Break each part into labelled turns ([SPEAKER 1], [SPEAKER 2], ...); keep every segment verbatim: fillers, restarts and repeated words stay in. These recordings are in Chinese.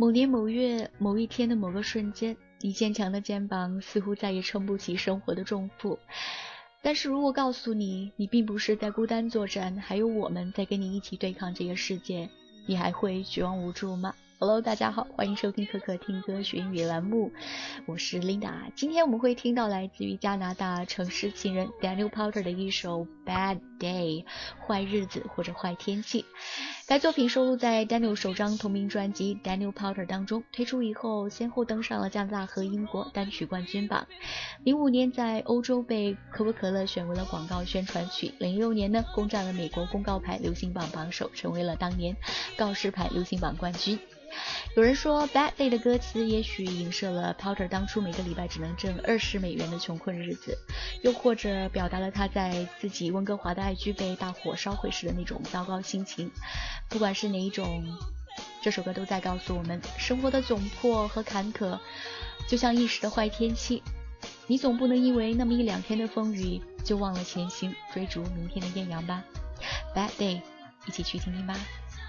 [SPEAKER 1] 某年某月某一天的某个瞬间，你坚强的肩膀似乎再也撑不起生活的重负。但是如果告诉你，你并不是在孤单作战，还有我们在跟你一起对抗这个世界，你还会绝望无助吗？ Hello， 大家好，欢迎收听可可听歌学英语栏目，我是 Linda。 今天我们会听到来自于加拿大城市情人 Daniel Powter 的一首 Bad Day， 坏日子或者坏天气。该作品收录在 Daniel 首张同名专辑 Daniel Powter 当中，推出以后先后登上了加拿大和英国单曲冠军榜。零五年在欧洲被可口可乐选为了广告宣传曲，零六年呢攻占了美国公告牌流行榜榜首，成为了当年告示牌流行榜冠军。有人说 Bad Day 的歌词也许影射了 Powter 当初每个礼拜只能挣二十美元的穷困日子，又或者表达了他在自己温哥华的爱居被大火烧毁时的那种糟糕心情。不管是哪一种，这首歌都在告诉我们，生活的窘迫和坎坷就像一时的坏天气，你总不能因为那么一两天的风雨就忘了前行，追逐明天的艳阳吧。 Bad Day， 一起去听听吧。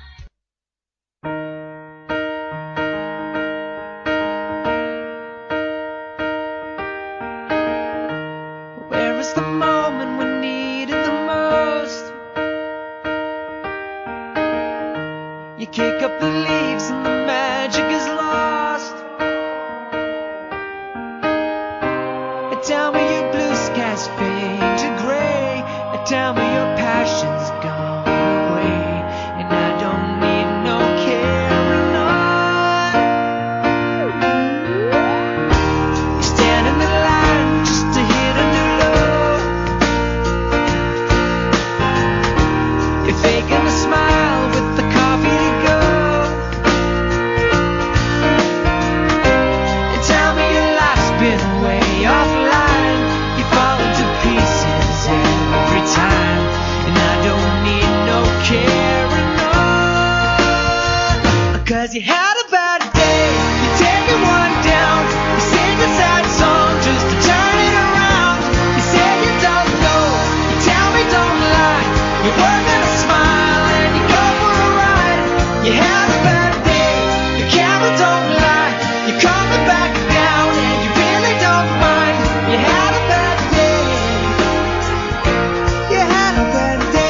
[SPEAKER 2] Kick up the leaves and the magic is lost. Tell me your blue skies fade to gray. Tell me your passion's gone away. And I don't need no carrying on. You stand in the line just to hit a new low. You're faking a smile with the coffee to go. Cause you had a bad day, you're taking one down. You sing a sad song just to turn it around. You say you don't know, you tell me don't lie. You work at a smile and you go for a ride. You had a bad day, the camera don't lie. You're coming back down and you really don't mind. You had a bad day, you had a bad day.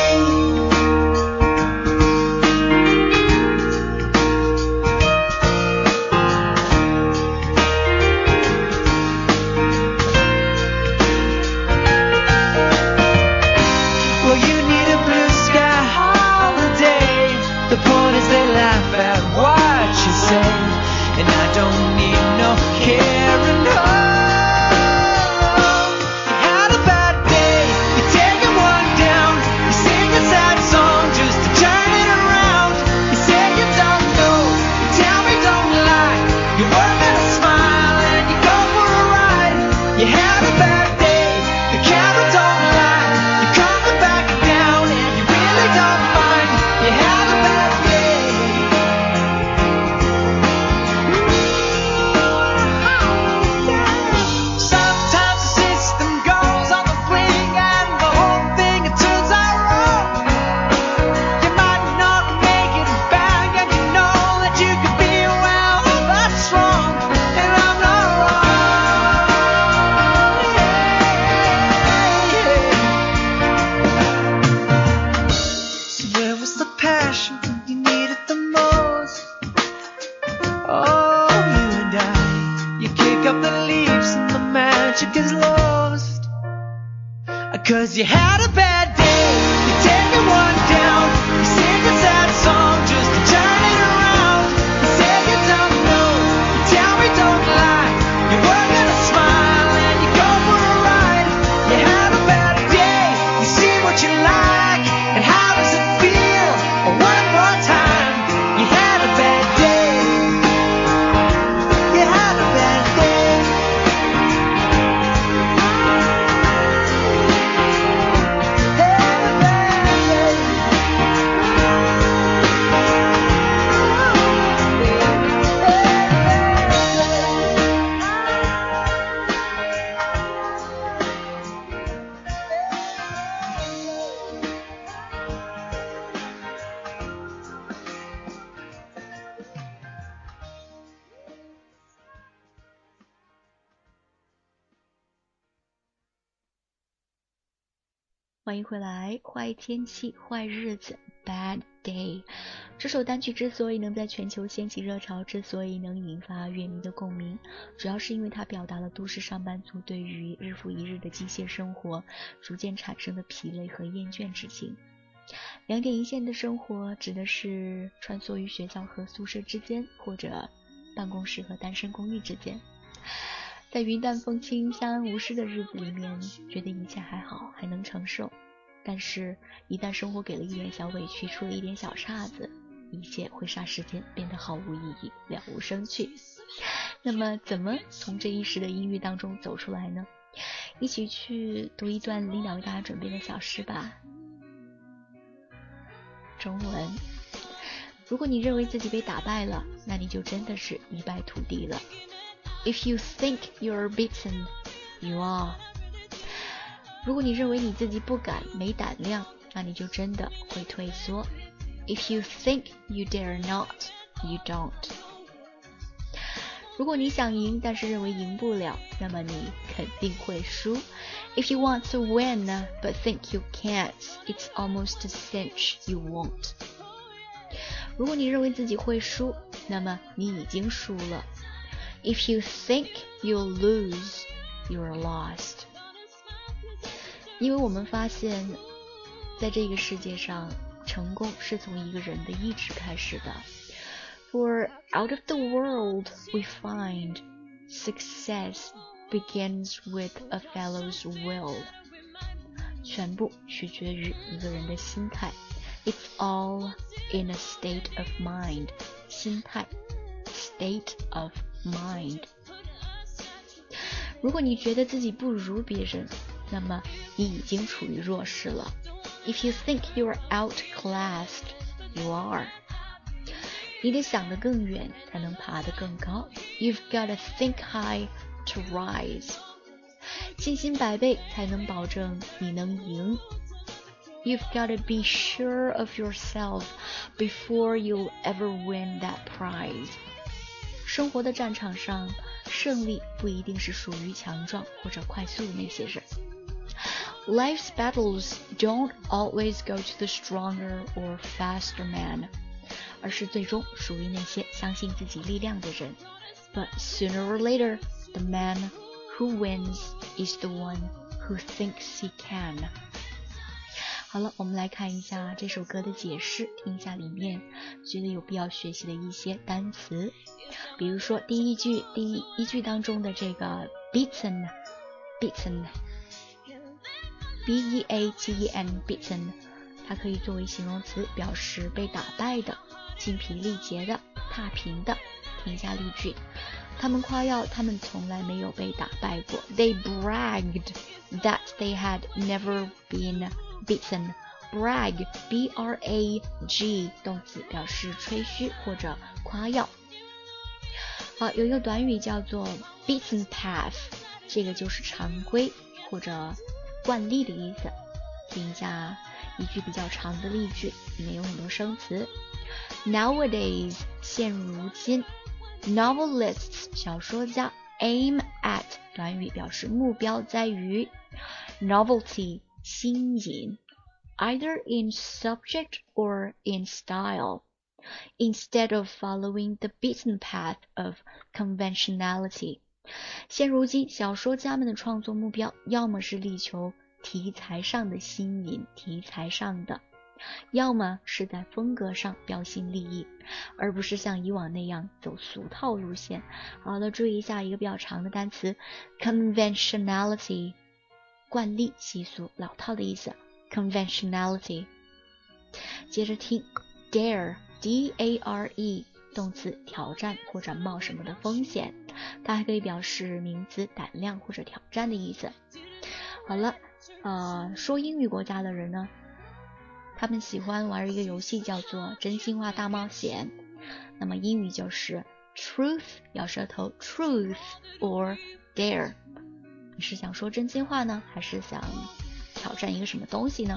[SPEAKER 2] The point is they laugh at what you say, and I don't need no carrying on. You had a bad day, you're taking one down. You sing a sad song just to turn it around. You say you don't know, you tell me don't lie. You work at a smile and you go for a ride. You had a bad day, the camera don't lie. You're coming back down and you really don't mind. You had a bad Cause you had a bad day, you're taking one down. You sing a sad song just to turn it around. You say you don't know, you tell me don't lie. You work at a smile and you go for a ride. You had a bad day, you see what you like. And how does it feel? One more time. You had a bad day, you had a bad day.
[SPEAKER 1] 欢迎回来。坏天气，坏日子 Bad Day。 这首单曲之所以能在全球掀起热潮，之所以能引发乐迷的共鸣，主要是因为它表达了都市上班族对于日复一日的机械生活逐渐产生的疲累和厌倦之情。两点一线的生活指的是穿梭于学校和宿舍之间，或者办公室和单身公寓之间，在云淡风轻相安无事的日子里面，觉得一切还好，还能承受。但是一旦生活给了一点小委屈，出了一点小岔子，一切会霎时间变得毫无意义，了无生趣。那么怎么从这一时的阴郁当中走出来呢？一起去读一段琳达为大家准备的小诗吧。中文，如果你认为自己被打败了，那你就真的是一败涂地了。If you think you're beaten, you are. 如果你认为你自己不敢、没胆量，那你就真的会退缩。If you think you dare not, you don't. 如果你想赢，但是认为赢不了，那么你肯定会输。If you want to win, but think you can't, it's almost a cinch you won't. 如果你认为自己会输，那么你已经输了。If you think you'll lose, you're lost. 因为我们发现，在这个世界上，成功是从一个人的意志开始的。For out of the world we find success begins with a fellow's will. 全部取决于一个人的心态。It's all in a state of mind. 心态 state of mind. 如果你觉得自己不如别人，那么你已经处于弱势了。If you think you're outclassed, you are. 你得想得更远，才能爬得更高。You've got to think high to rise. 信心百倍才能保证你能赢。You've got to be sure of yourself before you'll ever win that prize. 生活的战场上，胜利不一定是属于强壮或者快速的那些人。Life's battles don't always go to the stronger or faster man, 而是最终属于那些相信自己力量的人。But sooner or later, the man who wins is the one who thinks he can. 好了，我们来看一下这首歌的解释，听一下里面觉得有必要学习的一些单词。比如说第一句第一一句当中的这个 beaten beaten B E A T E N beaten， 它可以作为形容词，表示被打败的、精疲力竭的、踏平的。听一下例句，他们夸耀他们从来没有被打败过。They bragged that they had never been beaten. Brag, B R A G 动词，表示吹嘘或者夸耀。好，有一个短语叫做 beaten path， 这个就是常规或者惯例的意思。听一下一句比较长的例句，里面有很多生词。Nowadays 现如今， novelists 小说家， aim at 短语，表示目标在于， novelty 新颖， either in subject or in style, instead of following the beaten path of conventionality. 现如今小说家们的创作目标要么是力求题材上的新颖，题材上的，要么是在风格上标新立异，而不是像以往那样走俗套路线。好的，注意一下一个比较长的单词 conventionality， 惯例、习俗、老套的意思。 conventionality。 接着听 dare D A R E， 动词，挑战或者冒什么的风险，它还可以表示名词，胆量或者挑战的意思。好了，呃，说英语国家的人呢，他们喜欢玩一个游戏叫做真心话大冒险。那么英语就是 truth 咬舌头 truth or dare。 你是想说真心话呢，还是想挑战一个什么东西呢？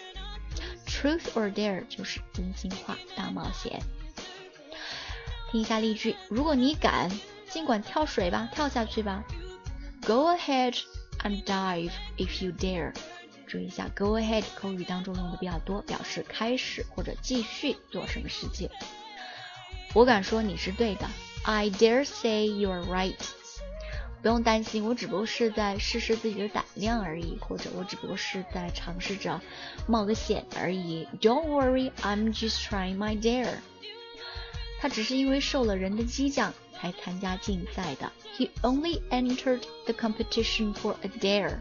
[SPEAKER 1] truth or dare 就是真心话大冒险。听一下例句，如果你敢，尽管跳水吧，跳下去吧。 Go ahead and dive if you dare. 注意一下 go ahead 口语当中用的比较多，表示开始或者继续做什么事情。我敢说你是对的， I dare say you're right。 不用担心，我只不过是在试试自己的胆量而已，或者我只不过是在尝试着冒个险而已。 Don't worry, I'm just trying my dare。 他只是因为受了人的激将才参加竞赛的。 He only entered the competition for a dare。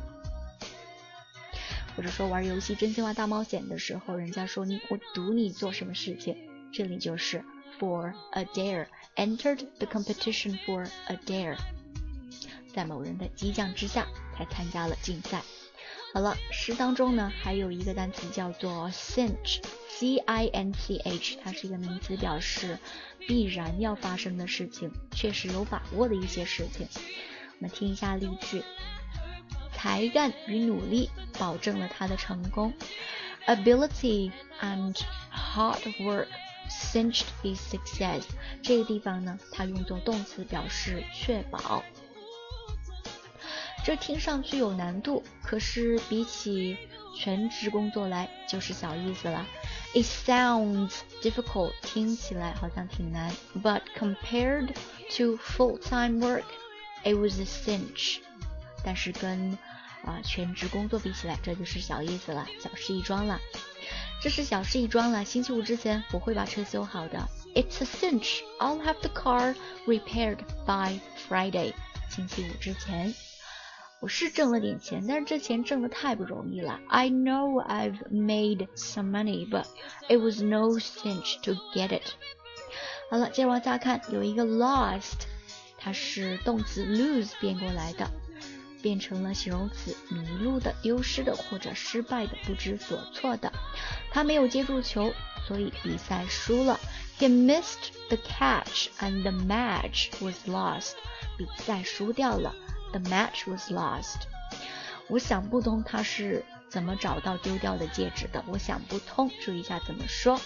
[SPEAKER 1] 或者说玩游戏真心话大冒险的时候，人家说你我赌你做什么事情，这里就是 for a dare， entered the competition for a dare， 在某人的激将之下才参加了竞赛。好了，诗当中呢还有一个单词叫做 cinch， C I N C H， 它是一个名词，表示必然要发生的事情，确实有把握的一些事情。我们听一下例句，才干与努力保证了他的成功。 Ability and hard work cinched his success。 这个地方呢，它用作动词表示确保。这听上去有难度，可是比起全职工作来就是小意思了。 It sounds difficult， 听起来好像挺难， but compared to full-time work, it was a cinch。 但是跟啊，全职工作比起来，这就是小意思了，小事一桩了。这是小事一桩了，星期五之前我会把车修好的。 It's a cinch, I'll have the car repaired by Friday。 星期五之前我是挣了点钱，但是这钱挣得太不容易了。 I know I've made some money, but it was no cinch to get it。 好了，接着往下看，有一个 lost， 它是动词 lose 变过来的，变成了形容词，迷路的、丢失的或者失败的、不知所措的。他没有接住球，所以比赛输了。 He missed the catch and the match was lost。 比赛输掉了， the match was lost。 我想不通他是怎么找到丢掉的戒指的，我想不通，注意一下怎么说。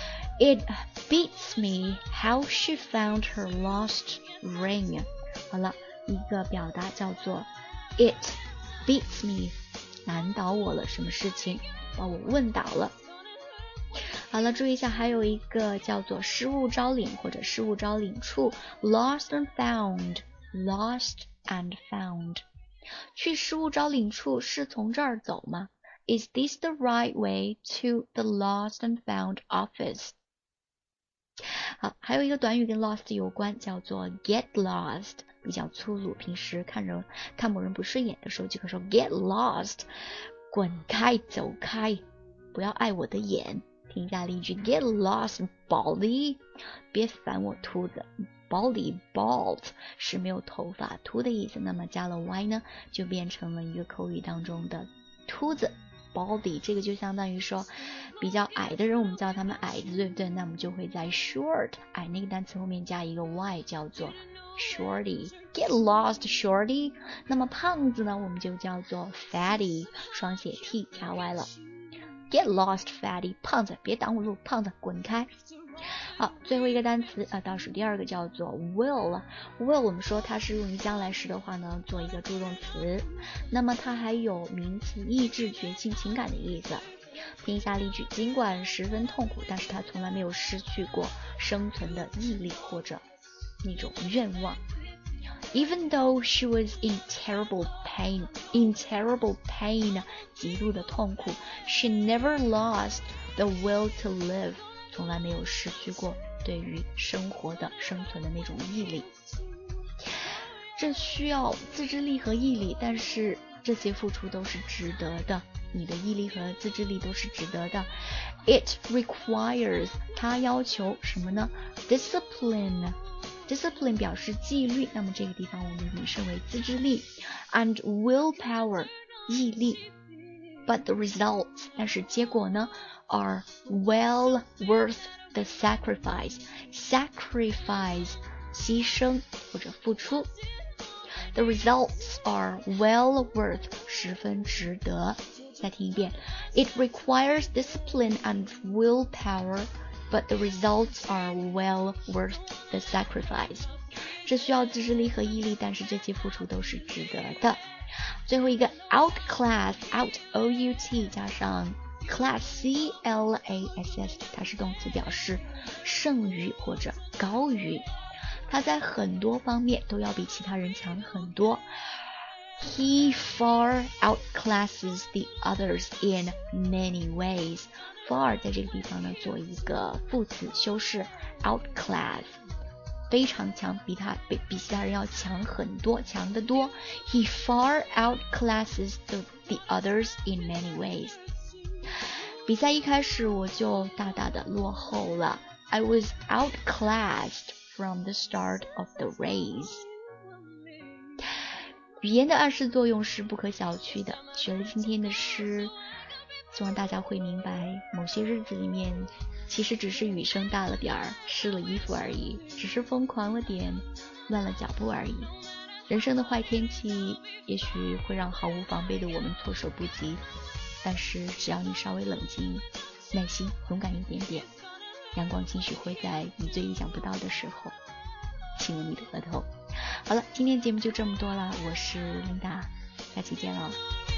[SPEAKER 1] It beats me how she found her lost ring。 好了，一个表达叫做It beats me， 难倒我了，什么事情把我问倒了。好了，注意一下，还有一个叫做失物招领或者失物招领处 lost and found， lost and found。 去失物招领处是从这儿走吗？ Is this the right way to the lost and found office？ 好，还有一个短语跟 lost 有关，叫做 get lost， 比较粗鲁，平时看人看某人不顺眼的时候就可以说 get lost， 滚开走开，不要碍我的眼。听一下例句， get lost baldy， 别烦我秃子。 baldy bald 是没有头发秃的意思，那么加了 y 呢就变成了一个口语当中的秃子 baldy， 这个就相当于说比较矮的人我们叫他们矮子，对不对？那我们就会在 short 矮那个单词后面加一个 y， 叫做 shorty， get lost shorty。 那么胖子呢我们就叫做 fatty， 双写 t 加 y 了， get lost fatty， 胖子别挡我路，胖子滚开。好，最后一个单词啊，倒数第二个叫做 will。 will 我们说它是用于将来时的话呢做一个助动词，那么它还有名词意志、决心、情感的意思。听一下例句，尽管十分痛苦，但是他从来没有失去过生存的毅力或者那种愿望。Even though she was in terrible pain, in terrible pain， 极度的痛苦 she never lost the will to live， 从来没有失去过对于生活的生存的那种毅力。这需要自制力和毅力，但是这些付出都是值得的，你的毅力和自制力都是值得的。 It requires， 它要求什么呢？ Discipline， Discipline 表示纪律，那么这个地方我们引申为自制力。 And willpower， 毅力。 But the results， 但是结果呢 are well worth the sacrifice， sacrifice 牺牲或者付出。 The results are well worth， 十分值得。再听一遍， It requires discipline and willpower, but the results are well worth the sacrifice。 这需要自制力和毅力，但是这些付出都是值得的。最后一个 outclass out O U T 加上 class C L A S S， 它是动词，表示胜于或者高于，他在很多方面都要比其他人强很多。He far outclasses the others in many ways. Far 在这个地方呢做一个副词修饰 outclass， 非常强，比他比比其他人要强很多，强得多。He far outclasses the, the others in many ways. 比赛一开始我就大大的落后了。I was outclassed from the start of the race. 语言的暗示作用是不可小觑的。学了今天的诗，希望大家会明白，某些日子里面其实只是雨声大了点儿，湿了衣服而已，只是疯狂了点，乱了脚步而已。人生的坏天气也许会让毫无防备的我们措手不及，但是只要你稍微冷静、耐心、勇敢一点点，阳光兴许会在你最意想不到的时候亲吻你的额头。好了，今天节目就这么多了，我是琳达，下期见喽。